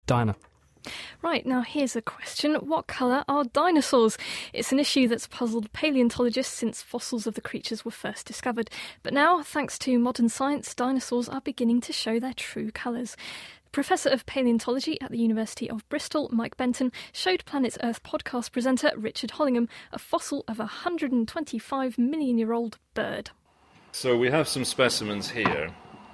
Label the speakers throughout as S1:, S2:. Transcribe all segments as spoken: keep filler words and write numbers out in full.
S1: Diana.
S2: Right, now here's a question. What colour are dinosaurs? It's an issue that's puzzled paleontologists since fossils of the creatures were first discovered. But now, thanks to modern science, dinosaurs are beginning to show their true colours. Professor of Paleontology at the University of Bristol, Mike Benton, showed Planet Earth podcast presenter Richard Hollingham a fossil of a one hundred twenty-five million year old bird.
S3: So we have some specimens here.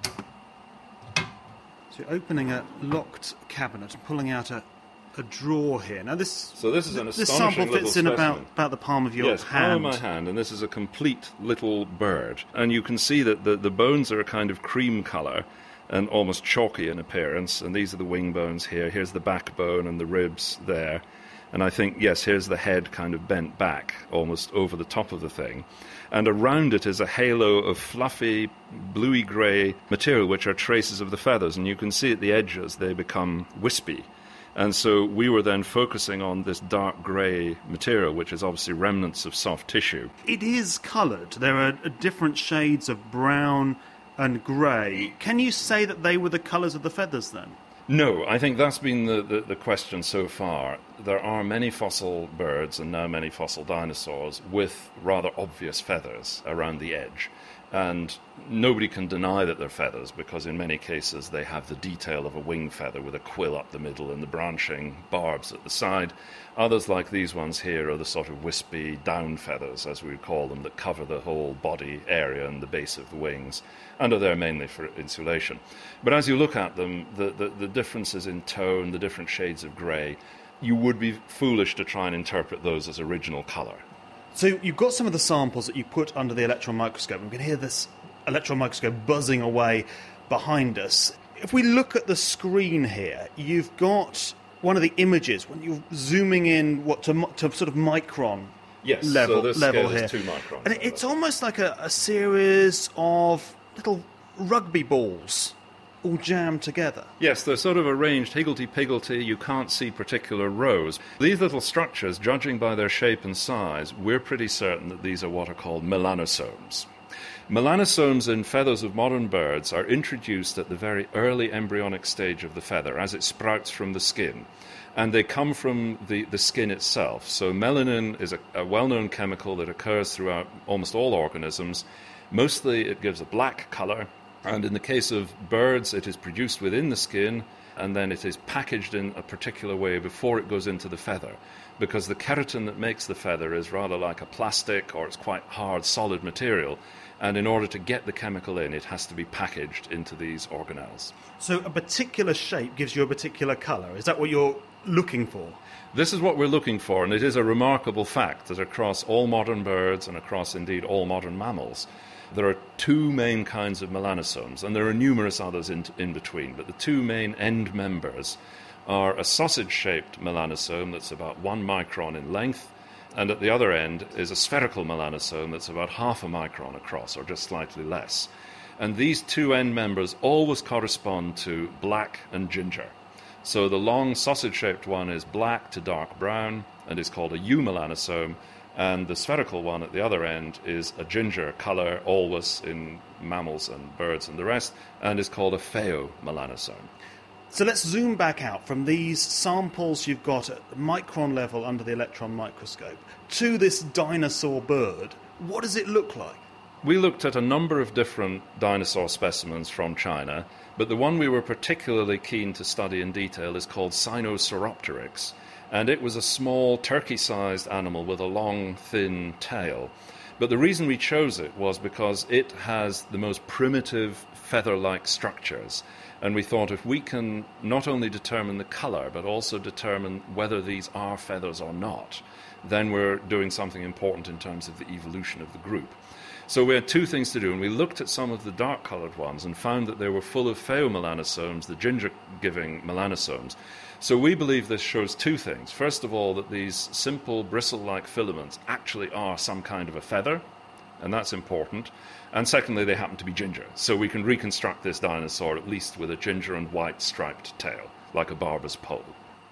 S4: So you're opening a locked cabinet and pulling out a, a drawer here. Now this
S3: So this is an
S4: this
S3: astonishing
S4: sample fits
S3: little
S4: in
S3: specimen.
S4: about, about the palm of your
S3: yes,
S4: hand.
S3: palm of my hand, and this is a complete little bird. And you can see that the, the bones are a kind of cream colour and almost chalky in appearance, and these are the wing bones here. Here's the backbone and the ribs there. And I think, yes, here's the head kind of bent back, almost over the top of the thing. And around it is a halo of fluffy, bluey-grey material, which are traces of the feathers. And you can see at the edges they become wispy. And so we were then focusing on this dark grey material, which is obviously remnants of soft tissue.
S4: It is coloured. There are different shades of brown and grey. Can you say that they were the colours of the feathers then?
S3: No, I think that's been the, the, the question so far. There are many fossil birds and now many fossil dinosaurs with rather obvious feathers around the edge. And nobody can deny that they're feathers because in many cases they have the detail of a wing feather with a quill up the middle and the branching barbs at the side. Others, like these ones here, are the sort of wispy down feathers, as we would call them, that cover the whole body area and the base of the wings, and are there mainly for insulation. But as you look at them, the, the, the differences in tone, the different shades of grey, you would be foolish to try and interpret those as original colour.
S4: So you've got some of the samples that you put under the electron microscope. We can hear this electron microscope buzzing away behind us. If we look at the screen here, you've got one of the images when you're zooming in what to, to sort of micron
S3: yes,
S4: level,
S3: so this
S4: level
S3: scale
S4: here.
S3: is two microns.
S4: And it's almost like a, a series of little rugby balls all jammed together.
S3: Yes, they're sort of arranged higgledy-piggledy. You can't see particular rows. These little structures, judging by their shape and size, we're pretty certain that these are what are called melanosomes. Melanosomes in feathers of modern birds are introduced at the very early embryonic stage of the feather as it sprouts from the skin. And they come from the, the skin itself. So melanin is a, a well-known chemical that occurs throughout almost all organisms. Mostly it gives a black colour. And in the case of birds, it is produced within the skin, and then it is packaged in a particular way before it goes into the feather, because the keratin that makes the feather is rather like a plastic, or it's quite hard, solid material, and in order to get the chemical in, it has to be packaged into these organelles.
S4: So a particular shape gives you a particular colour. Is that what you're looking for?
S3: This is what we're looking for, and it is a remarkable fact that across all modern birds and across, indeed, all modern mammals, there are two main kinds of melanosomes, and there are numerous others in, in between, but the two main end members are a sausage-shaped melanosome that's about one micron in length, and at the other end is a spherical melanosome that's about half a micron across, or just slightly less. And these two end members always correspond to black and ginger. So the long sausage-shaped one is black to dark brown and is called a eumelanosome, and the spherical one at the other end is a ginger colour, always in mammals and birds and the rest, and is called a pheomelanosome.
S4: So let's zoom back out from these samples you've got at the micron level under the electron microscope to this dinosaur bird. What does it look like?
S3: We looked at a number of different dinosaur specimens from China, but the one we were particularly keen to study in detail is called Sinosauropteryx. And it was a small turkey-sized animal with a long, thin tail. But the reason we chose it was because it has the most primitive feather-like structures. And we thought if we can not only determine the colour, but also determine whether these are feathers or not, then we're doing something important in terms of the evolution of the group. So we had two things to do, and we looked at some of the dark-coloured ones and found that they were full of pheomelanosomes, the ginger-giving melanosomes. So we believe this shows two things. First of all, that these simple bristle-like filaments actually are some kind of a feather, and that's important. And secondly, they happen to be ginger. So we can reconstruct this dinosaur at least with a ginger and white striped tail, like a barber's pole.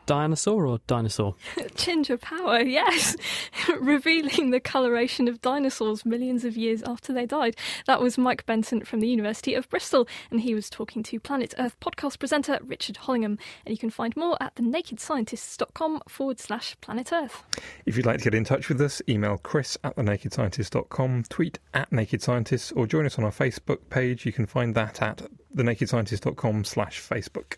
S1: dinosaur or dinosaur?
S2: Ginger power, yes. Revealing the coloration of dinosaurs millions of years after they died. That was Mike Benson from the University of Bristol, and he was talking to Planet Earth podcast presenter Richard Hollingham. And you can find more at thenakedscientists.com forward slash Planet Earth.
S5: If you'd like to get in touch with us, email chris at thenakedscientist dot com, tweet at Naked Scientists, or join us on our Facebook page. You can find that at thenakedscientist.com slash Facebook.